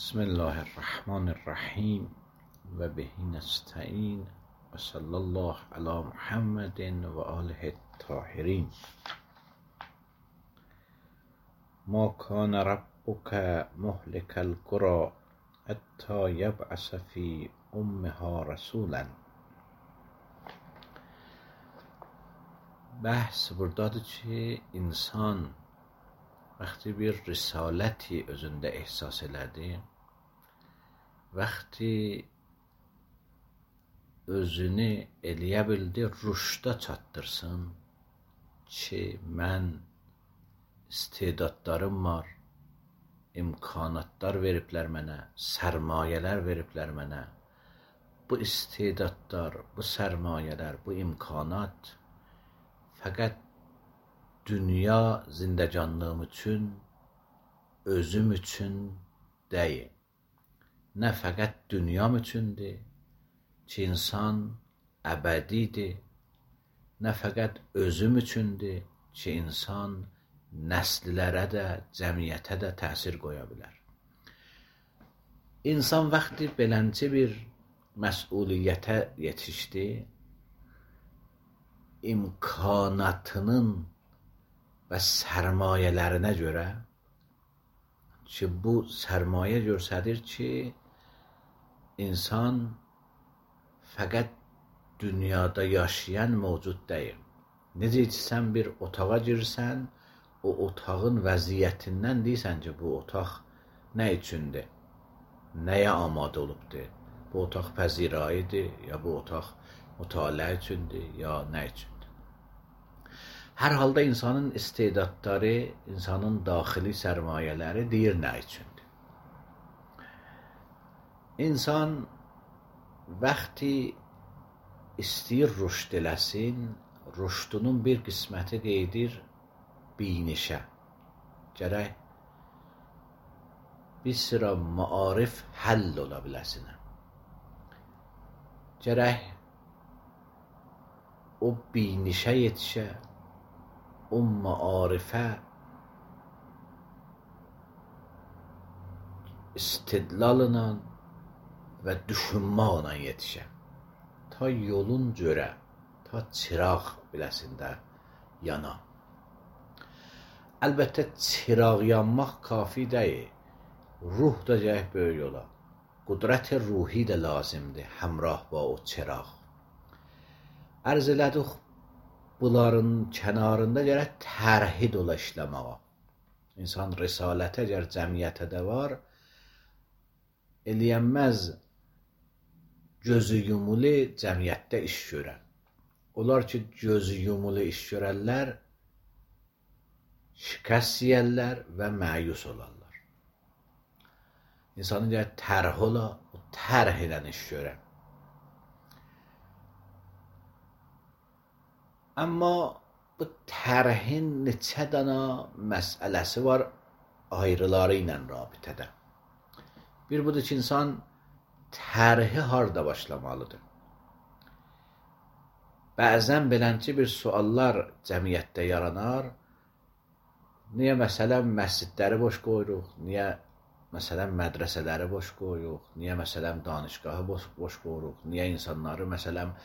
بسم الله الرحمن الرحیم و به نستعین و صلی الله علی محمد و آله الطاهرین. ما کان ربک مهلک القری حتی یبعث فی امها رسولا. Bəhs buradadır ki, insan vaxtı bir risaləti özündə ehsas elədi, vaxtı özünü eləyə bildi, rüşdə çatdırsın ki, mən istedadlarım var, imkanatlar veriblər mənə, sərmayələr veriblər mənə. Bu istedadlar, bu sərmayələr, bu imkanat fəqət dünya zindəcanlığım üçün, özüm üçün deyil. Nə fəqət dünyam üçündür ki, insan əbədidir, nə fəqət özüm üçündür ki, insan nəslilərə də, cəmiyyətə də təsir qoya bilər. İnsan vaxtı beləncə bir məsuliyyətə yetişdi, imkanatının və sərmayələrinə görə ki, bu sərmayə göstərir ki, insan fəqət dünyada yaşayan mövcud deyil. Necə ki, sən bir otağa girsən, o otağın vəziyyətindən deyirsən ki, bu otaq nə üçündür, nəyə amadə olubdur, bu otaq pəzirayıdır, ya bu otaq mütaliə üçündür, ya nə üçün. Hər halda insanın istedadları, insanın daxili sərmayələri deyir nə üçündür. İnsan vaxtı istəyir rüşd eləsin, rüşdünün bir qisməti qeydir binişə. Gərək bir sıra maarif həll ola biləsinə. Gərək o binişə yetişə, o maarifə istidlalına və düşünməklə yetişə. Ta yolun görə, ta çıraq biləsində yana. Əlbəttə, çıraq yanmaq kafi deyil. Ruh da gərək böyük ola. Qudrət ruhi də lazımdır, həmrah با o çıraq. Ərz elədik, bunların kənarında gərək tərhid ola işləməyə. İnsan risalətə əgər cəmiyyətə də var, eləyənməz gözü yumulu cəmiyyətdə iş görən. Onlar ki, gözü yumulu iş görərlər, şikəst yiyərlər və məyus olarlar. İnsanın gərək tərh ola, o tərh ilə iş görən. Amma bu tərhin neçə dana məsələsi var ayrıları ilə rabitədə. Bir budur ki, insan tərhi harda başlamalıdır? Bəzən belənçi bir suallar cəmiyyətdə yaranar. Niyə məsələn məscidləri boş qoyuruq? Niyə məsələn mədrəsələri boş qoyuruq? Niyə məsələn danışgahı boş qoyuruq? Niyə insanları məsələn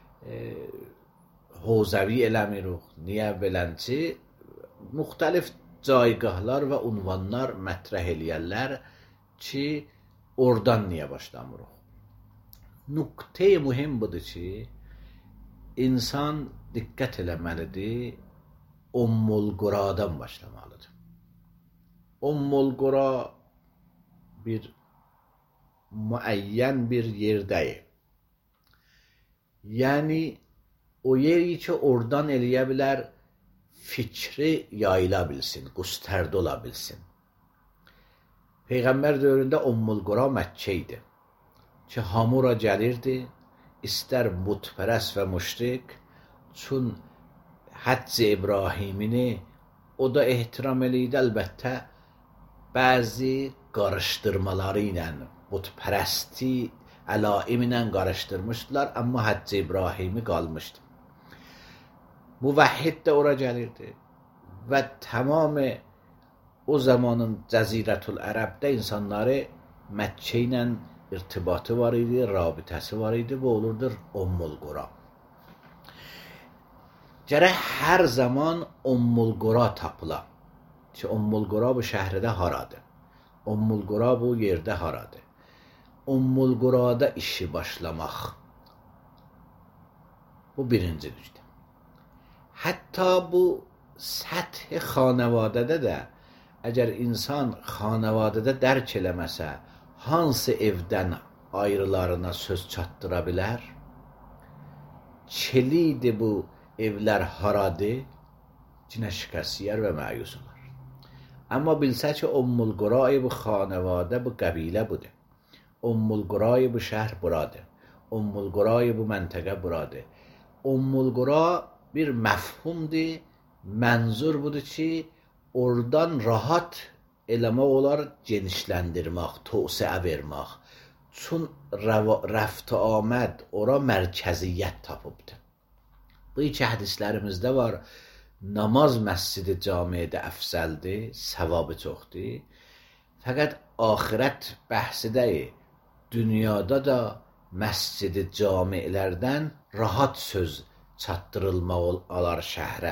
hozəvi eləmirik? Niyə belənçi müxtəlif caygahlar və unvanlar mətrəh eləyərlər ki, oradan niyə başlamırıq? Nüqtə-i mühim budur ki, insan diqqət eləməlidir, Ummul-Quradan başlamalıdır. Ummul-Qura bir müəyyən bir yerdəyir. Yəni, o yeri ki, oradan eləyə bilər, fikri yayıla bilsin, qustərdə ola bilsin. Peyğəmbər dövründə Ummul-Qura Məkkə idi ki, hamura gəlirdi, istər butpərəst və müşrik, çün Həcc İbrahimini o da ehtiram eləydi, əlbəttə bəzi qarışdırmaları ilə, butpərəsti əlaim ilə qarışdırmışdılar, amma Həcc İbrahimi qalmışdı. Müvəhhid də ora gəlirdi və tamamı o zamanın Cəzirətül Ərəbdə insanları Məkkə ilə irtibatı var idi, rabitəsi var idi, bu olurdur Ummul-Qura. Gərək hər zaman Ummul-Qura tapıla. Ki, Ummul-Qura bu şəhərdə haradır? Ummul-Qura bu yerdə haradır? Ummul-Qurada işi başlamaq. Bu birinci nüqtə. Hətta bu səthi xanavadədə də əgər insan xanavadədə dərk eləməsə, hansı evdən ayrılarına söz çatdıra bilər? Kilidi bu evlər haradır? Cinə şikəst yer və məyus olar. Amma bilsə ki, Ummul-Qura'yı bu xanəvadə, bu qəbilə budur. Ummul-Qura'yı bu şəhər buradır. Ummul-Qura'yı bu məntəqə buradır. Ummul-Qura bir məfhumdur, mənzur budur ki, oradan rahat eləmək olar, genişləndirmək, tövsiə vermək. Çün rəft aməd ora mərkəziyyət tapıbdır. Bu iki hədislərimizdə var. Namaz məscidi camidə əfsəldir, savabı çoxdur. Fəqət axirət bəhsi deyil. Dünyada da məscidi camilərdən rahat söz çatdırılmaq olar şəhrə.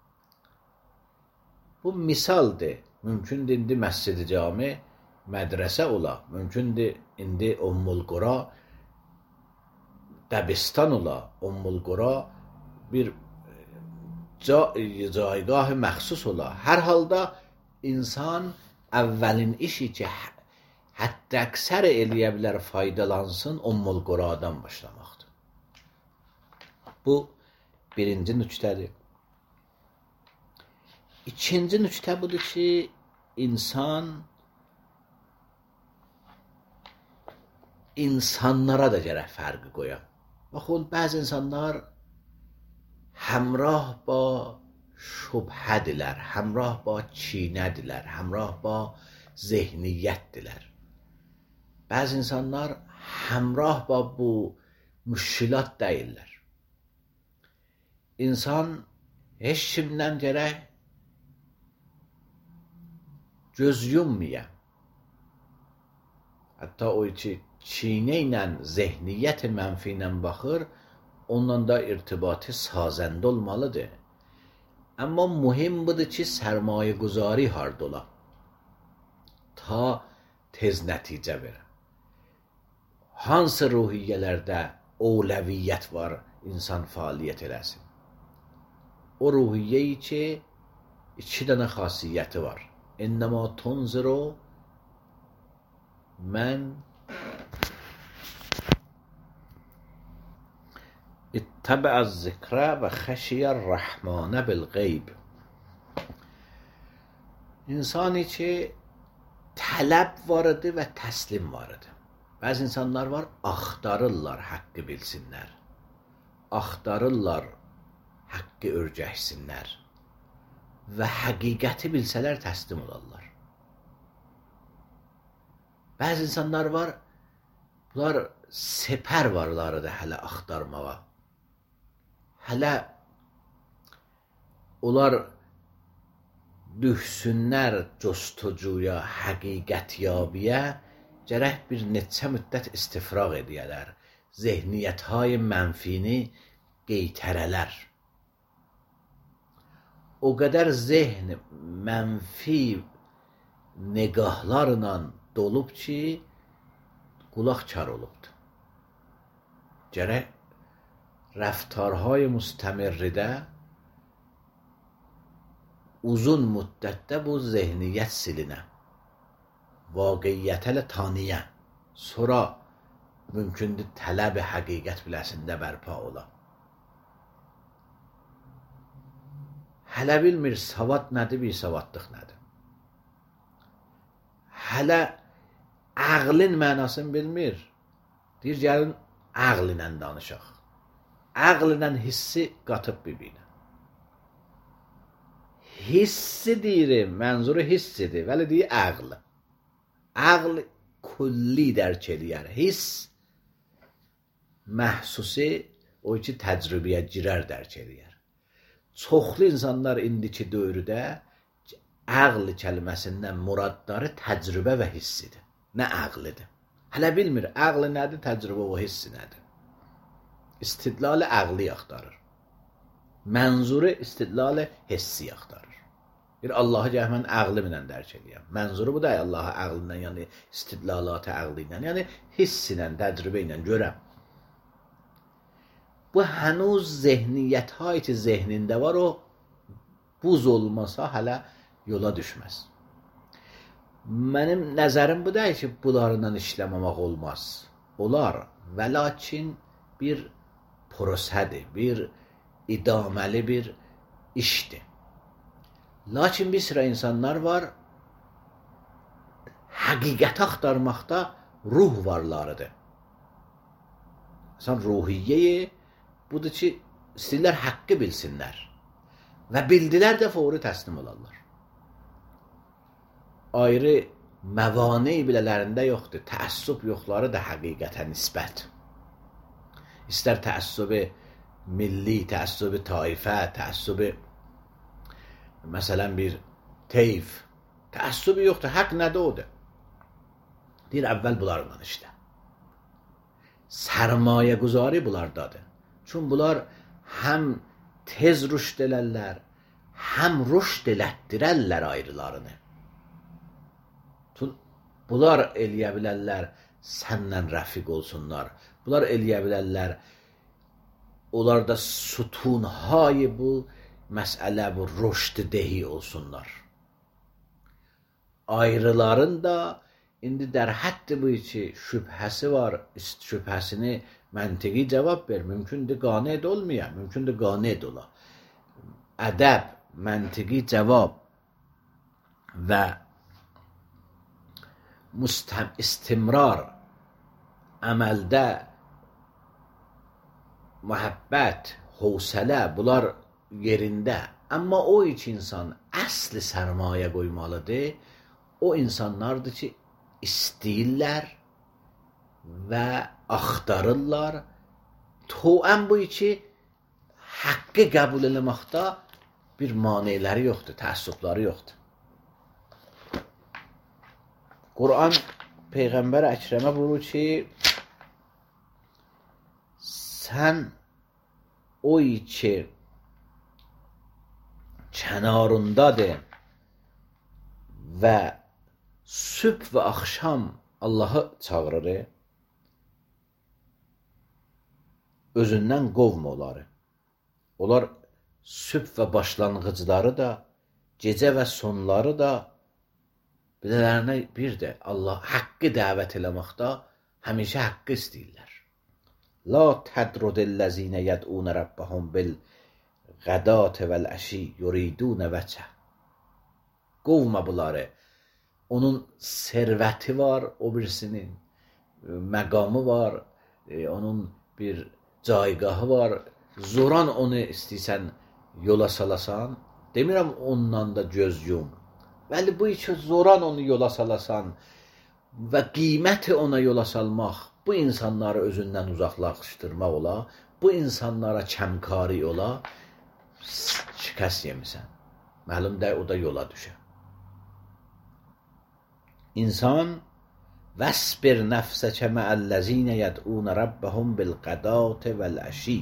Bu misaldır. Mümkündür indi məscidi cami mədrəsə ola. Mümkündür indi Ummul-Qura dəbistan ola. Ummul-Qura bir caygahı məxsus ola. Hər halda insan əvvəlin işi ki, hətta əksər eləyə bilər faydalansın, Ummul-Quradan başlamaqdır. Bu birinci nüqtədir. İkinci nüqtə budur ki, insanlara da gərək fərqi qoya. Baxın, bəzi insanlar həmrah ba şübhədirlər, həmrah ba kinədirlər, həmrah ba zehniyyətdirlər. Bəzi insanlar həmrah ba bu müşkilat deyirlər. İnsan heç kimdən gərək göz yummayan. Hətta o ki, kinə ilə, zehniyyət mənfi ilə baxır, ondan da irtibatı sazəndə olmalıdır. Amma mühüm budur ki, sərmayə guzari harda ola. Ta tez nəticə verə. Hansı ruhiyyələrdə ovləviyyət var, insan fəaliyyət eləsin. O ruhiyyeyi ki, iki dənə xasiyyəti var. İnnəmə tunziru mən İttəbəəz zikrə və xəşiyər rəhmanə bil qeyb. İnsani ki, tələb var idi və təslim var idi. Bəzi insanlar var, axtarırlar haqqı bilsinlər. Axtarırlar haqqı örgəksinlər. Və həqiqəti bilsələr təslim olarlar. Bəzi insanlar var, bunlar sepər varlarıdır hələ axtarmağa. Hələ onlar düşsünlər costucuya, həqiqətyabiyə gərək bir neçə müddət istifraq edəyələr. Zehniyyət-های mənfini qeytərələr. O qədər zehn mənfi negahlarla dolub ki, qulaq kar olubdur. Gərək rəftarهای müstəmirridə uzun müddətdə bu zehniyyət silinə, vaqiyyətələ taniyə, sonra mümkündür tələb-i həqiqət biləsində bərpa ola. Hələ bilmir savad nədir, bir savadlıq nədir. Hələ əqlin mənasını bilmir. Deyir, gəlin əql ilə danışaq. Əql ilə hissi qatıb bir-birinə. Hissi deyirəm, mənzuru hissidir, vəli deyir əql. Əql kulli dərk eləyər. Hiss məhsusi o ki təcrübəyə girər dərk eləyər. Çoxlu insanlar indiki dövrdə əql kəlməsindən muradları təcrübə və hissidir. nə əqlidir. Hələ bilmir, əqli nədir, təcrübə və hissi nədir. İstidlalı əqli axtarır. Mənzuru istidlalı hissi axtarır. Bir Allahı gəh mən əqlimlə dərk edirəm. Mənzuru bu da Allahı əqlimlə, yəni istidlalatı əqli ilə, yəni hissi ilə, təcrübə ilə görəm. Bu hənuz zehniyyət hایی ki zehnində var, o buz olmasa hələ yola düşməz. Mənim nəzərim bu deyil ki, bunlarla işləməmək olmaz. Olar və lakin bir prosədir, bir idaməli bir işdir. Lakin bir sıra insanlar var, həqiqəti axtarmaqda ruh varlarıdır. Məsələn, ruhiyyeyi budur ki, istəyirlər haqqı bilsinlər və bildilər də fəvri təslim olarlar. Ayrı məvane bilələrində yoxdur, təəssüb yoxları da həqiqətə nisbət. İstər təəssübü milli, təəssübü taifə, təəssübü məsələn bir teyf, təəssübü yoxdur, haqq nədir odur? Deyir, əvvəl bunlarla işlə. Sərmayə quzari bunlardadır. Çünki bunlar həm tez rüşd elərlər, həm rüşd elətdirərlər ayrılarını. Bunlar eləyə bilərlər, səndən rəfiq olsunlar. Bunlar eləyə bilərlər, onlar da sütunhay bu məsələ, bu rüşd dehi olsunlar. Ayrıların da indi dər həddi bu ki, şübhəsi var, şübhəsini məntiqi cavab ver. Mümkündür qanid olmaya, mümkündür qanid ola. Ədəb, məntiqi cavab və istimrar, əməldə məhəbbət, hövsələ, bunlar yerində. Amma o iki insan əsli sərmayə qoymalıdır. O insanlardır ki, istəyirlər və axtarırlar. Toən bu iki haqqı qəbul eləməkdə bir maneələri yoxdur, təəssübləri yoxdur. Quran Peyğəmbər Əkrəmə buyurur ki, sən o iki kənarındadır və sübh və axşam Allahı çağırır, özündən qovma onları. Onlar sübh və başlanğıcları da, gecə və sonları da bilələrində birdir. Allah haqqı dəvət eləməkdə həmişə haqqı istəyirlər. La tədrudillezine yed'un rabbahum bil gadati vel ashi yuridun vəcə. Qovma bunları. Onun servəti var, o birisinin məqamı var, onun bir caygahı var. Zoran onu istəyirsən yola salasan, demirəm ondan da göz yum. Bəli, bu iki zoran onu yola salasan və qiyməti ona yola salmaq, bu insanları özündən uzaqlaşdırmaq ola, bu insanlara kəmkari ola, şikəst yemisən. Məlum də o da yola düşər. İnsan vəsbir nəfsəkə məəlləzinə yəd'unə rabbəhum bil qədati vəl əşi.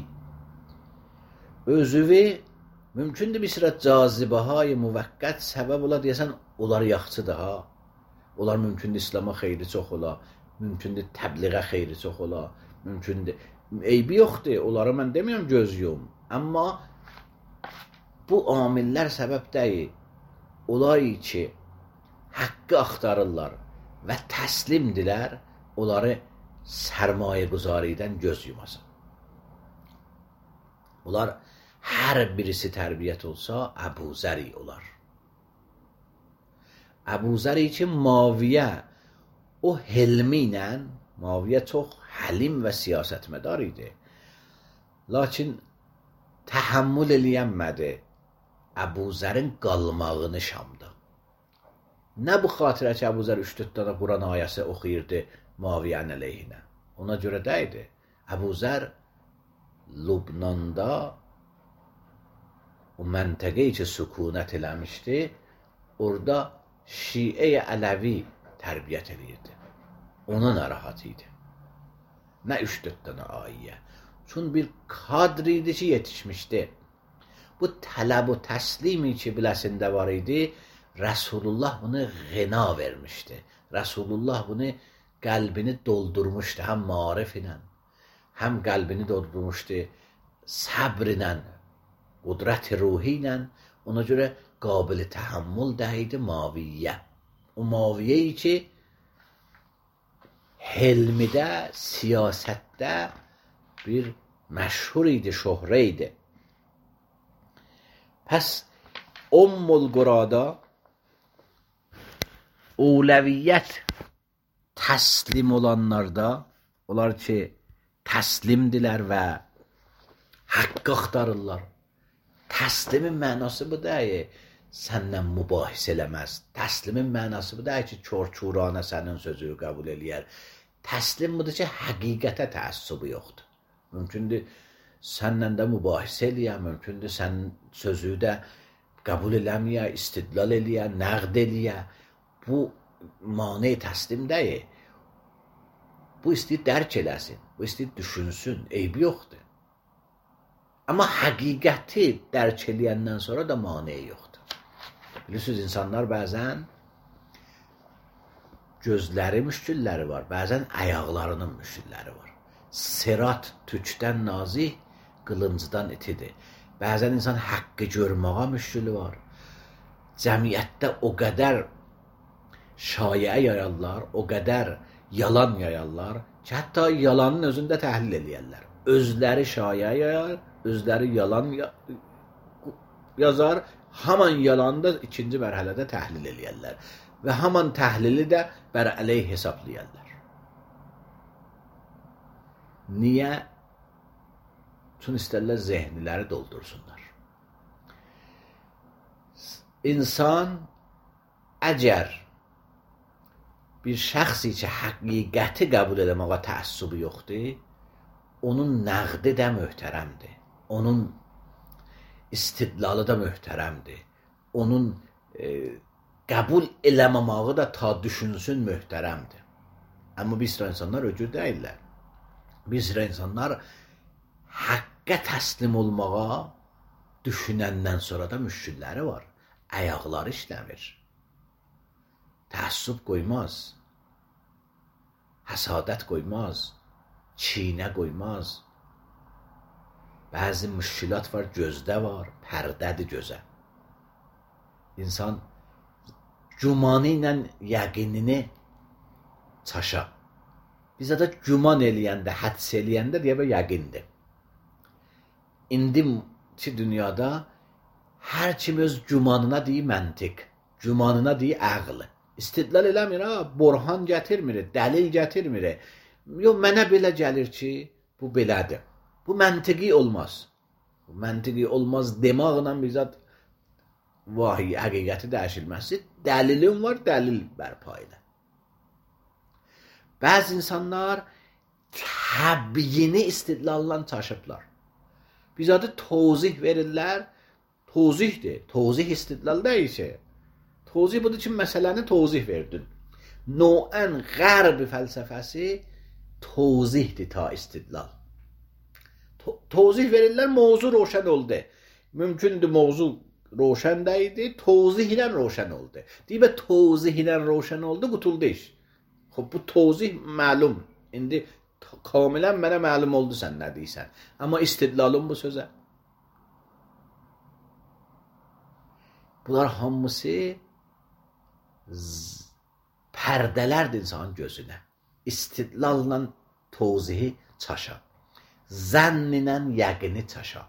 Özüvi mümkündür bir sıra cazibəhay müvəqqət səbəb ola deyəsən, onlar yaxçıdır ha. Onlar mümkündür İslama xeyri çox ola, mümkündür təbliğə xeyri çox ola, mümkündür. Eybi yoxdur, onları mən demirəm göz yum. Amma bu amillər səbəb deyil. Onlar ki, haqqı axtarırlar və təslimdirlər, onları sərmayə quzaridən göz yumasın. Bunlar hər birisi tərbiyyət olsa, Əbu Zəri olar. Əbu Zəri ki, Maviyə o helmi ilə, Maviyə çox həlim və siyasətmədar idi. Lakin təhəmmül eləyənmədi Əbu Zərin qalmağını Şamda. Nə bu xatirə ki, Əbu Zər 3-4 dənə Quran ayəsi oxuyurdu Maviyyənin əleyhinə. Ona görə deyildi. Əbu Zər Lübnanda o məntəqəyi ki, sükunət eləmişdi, orada Şiə-i Ələvi tərbiyyət edirdi. ona narahat idi. Nə 3-4 dənə ayə. Çün bir kadr idi ki, yetişmişdi. Bu tələb və təslimi ki, biləsində var idi, Rəsulullah bunu ғina vermişdi. Rəsulullah bunu qəlbini doldurmuşdu, həm marif ilə, həm qəlbini doldurmuşdu səbr ilə, qudrət ruhi ilə. Ona görə qabil təhəmmül dəydi maviyyə. O maviyyeyi ki, helmidə, siyasətdə bir məşhur idi, şöhrə idi. Pəs Ummul Qurada əvləviyyət təslim olanlarda, onlar ki, təslimdilər və haqqı axtarırlar. Təslimin mənası bu deyil, səndən mübahisə eləməz. Təslimin mənası bu deyil ki, kör-kürana sənin sözünü qəbul eləyər. Təslim budur ki, həqiqətə təəssübü yoxdur. Mümkündür səndən də mübahisə eləyə, mümkündür sənin sözü də qəbul eləməyə, istidlal eləyə, nəqd eləyə. Bu mane təslim deyil. Bu istəyir dərk eləsin, bu istəyir düşünsün, eybi yoxdur. Amma həqiqəti dərk eləyəndən sonra da maneə yoxdur. Bilirsiniz, insanlar bəzən gözləri müşkülləri var, bəzən ayaqlarının müşkülləri var. Sirat tükdən nazik, qılıncdan itidir. Bəzən insan haqqı görməyə müşkülü var. Cəmiyyətdə o qədər şayiə yayarlar, o qədər yalan yayarlar ki, hətta yalanın özündə təhlil eləyərlər. Özləri şayiə yayar, özləri yalan yazar, haman yalanı da ikinci mərhələdə təhlil eləyərlər. Və haman təhlili də bər əleyh hesablayarlar. Niyə? Çünki istərlər zehniləri doldursunlar. İnsan əgər bir şəxsi ki, həqiqəti qəbul eləməyə təəssübü yoxdur, onun nəqdi də möhtərəmdir. Onun istidlalı da möhtərəmdir. Onun qəbul eləməməyi da ta düşünsün möhtərəmdir. Amma bir sıra insanlar öcür deyirlər. Bir sıra insanlar haqqa təslim olmağa düşünəndən sonra da müşkülləri var. Ayaqları işləmir. Təəssüb qoymaz. Həsadət qoymaz. Çiynə qoymaz. Bəzi müşkülat var, gözdə var, pərdədir gözə. İnsan gümanı ilə yəqinini çaşa. Bizə də güman eləyəndə, hədс eləyəndə deyəbə yəqindir. İndi ki, dünyada hər kim öz gümanına deyir məntiq, gümanına deyir əql. İstidlal eləmir, borhan gətirmir, dəlil gətirmir. Yox, mənə belə gəlir ki, bu belədir. Bu məntiqi olmaz. Bu məntiqi olmaz demaqla bizat vahiy, həqiqəti dəyişilməsi. Dəlilin var, dəlil bərpa elə. Bəzi insanlar təbiini istidlalla çaşıblar. Bizadı tozih verirlər, tozihdir. Tozih istidlal deyilsə. Tozih budur ki, məsələni tozih verdin. Noən qərb fəlsəfəsi tozihdir ta istidlal. Tozih verirlər, mövzu roşən oldu. Mümkündür mövzu roşən deyildi, tozih ilə roşən oldu. Deyibə tozih ilə roşən oldu, qutuldu iş. Xob, bu tozih məlum. İndi kamilən mənə məlum oldu sən nə deyirsən. Amma istidlalım bu sözə. Bunlar hamısı pərdələrdir insanın gözünə. İstidlalla tozihi çaşa. Zənn ilə yəqini çaşa.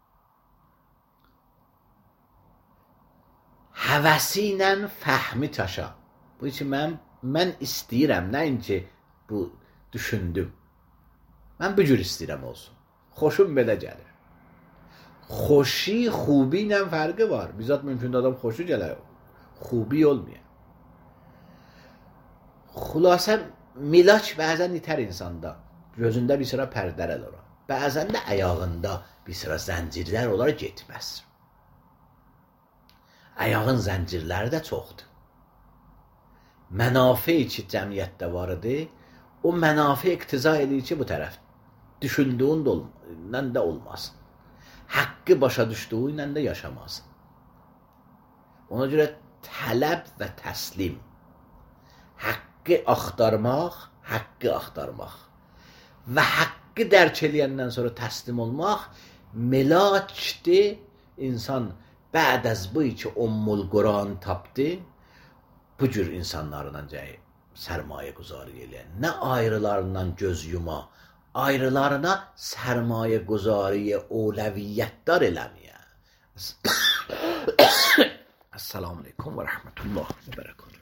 Həvəsi ilə fəhmi çaşa. Bu ki, mən istəyirəm, nəinki bu düşündüm. Mən bu cür istəyirəm olsun. Xoşum belə gəlir. Xoşi, xubi ilə fərqi var. Bizzat mümkündür adam xoşu gələr, xubi olmuyor. Xülasə, milaç bəzən itər insanda. Gözündə bir sıra pərdələr olar. Bəzən də ayağında bir sıra zəncirlər olar, getməz. Ayağın zəncirləri də çoxdur. Mənafi ki, cəmiyyətdə var idi, o mənafi iqtiza edir ki, bu tərəf düşündüyündən də olmasın. Haqqı başa düşdüyü ilə də yaşamasın. Ona görə tələb və təslim, haqqı axtarmaq və haqqı dərk eləyəndən sonra təslim olmaq melakdir. İnsan bəd əz bu ki, Ummul Quran tapdı, bu cür insanlarla sərmayə quzarı eləyən, nə ayrılarından göz yuma, ayrılarına sərmayə quzariyə oləviyyətdar eləməyə. Esselamu Aleyküm və Rəhmətullah və Bərəkatuhu.